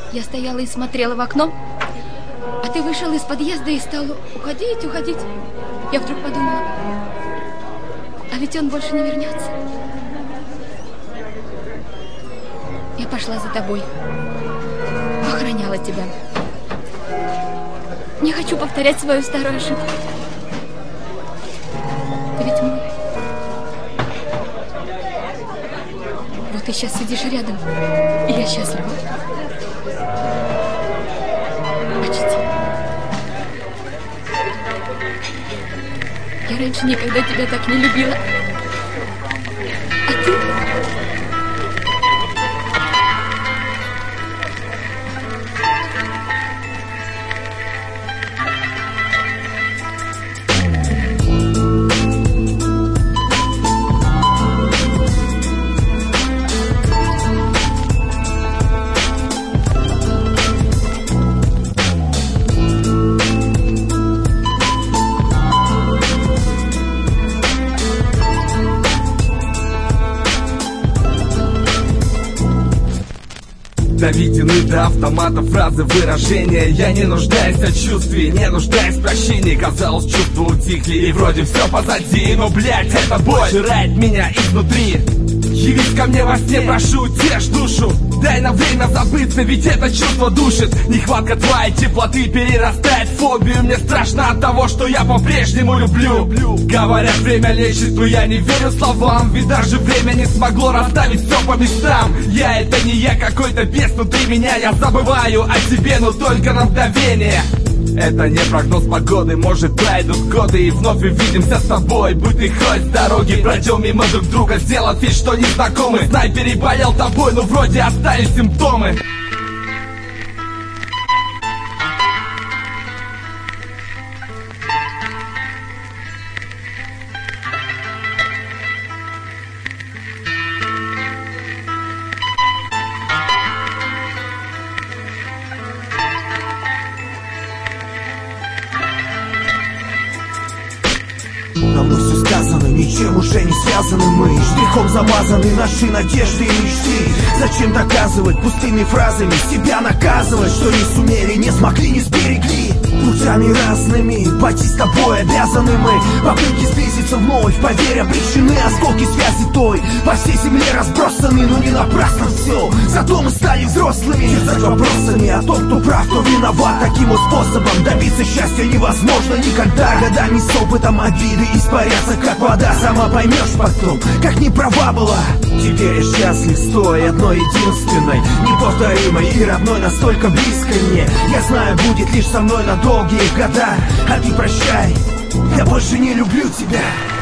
Я стояла и смотрела в окно, а ты вышел из подъезда и стал уходить. Я вдруг подумала, а ведь он больше не вернется. Я пошла за тобой, охраняла тебя. Не хочу повторять свою старую ошибку. Ты ведь мой. Вот ты сейчас сидишь рядом, и я счастлива. Почти. Я раньше никогда тебя так не любила. А ты... Доведены до автомата фразы, выражения. Я не нуждаюсь в сочувствии, не нуждаюсь в прощении. Казалось, чувства утихли и вроде все позади. Но, блядь, эта боль жирает меня изнутри. Явись ко мне во сне, прошу, утешь душу. Дай нам время забыться, ведь это чувство душит. Нехватка твоей теплоты перерастает в фобию. Мне страшно от того, что я по-прежнему люблю. Говорят, время лечит, но я не верю словам. Ведь даже время не смогло расставить все по местам. Я это не я, какой-то бес внутри меня. Я забываю о тебе, но только на мгновение. Это не прогноз погоды, может пройдут годы и вновь увидимся с тобой. Будь ты хоть с дороги, пройдем мимо друг друга, сделав вид, что незнакомы. Знай, переболел тобой, но вроде остались симптомы. Давно все сказано, ничем уже не связаны мы. Штрихом замазаны наши надежды и мечты. Зачем доказывать пустыми фразами, себя наказывать, что не сумели, не смогли, не сберегли. Путями разными, пойти с тобой обязаны мы. Попытки сблизиться вновь, поверь, обречены. Осколки связи той по всей земле разбросаны, но не напрасно все. Зато мы стали взрослыми, терзать вопросами о том, кто прав, кто виноват. Таким вот способом добиться счастья невозможно никогда. Годами с опытом обиды испарятся, как вода. Сама поймешь потом, как не права была. Теперь я счастлив с той одной единственной, неповторимой и родной, настолько близкой мне. Я знаю, будет лишь со мной на долгие года. А ты прощай, я больше не люблю тебя.